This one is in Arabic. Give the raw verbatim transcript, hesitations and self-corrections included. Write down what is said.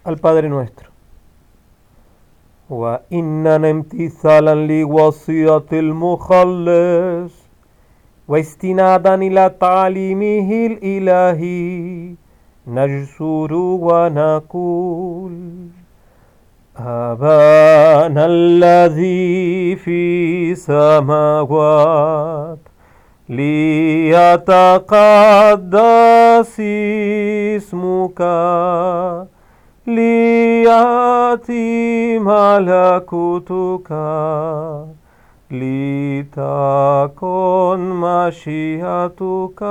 al Padre Nuestro. وإننا امتثالا لوصية المخلص واستنادا إلى تعليمه الإلهي نجسر ونقول: أبانا الذي في السماوات ليتقدس اسمك ليأتي ملكوتك لتكن مشيئتك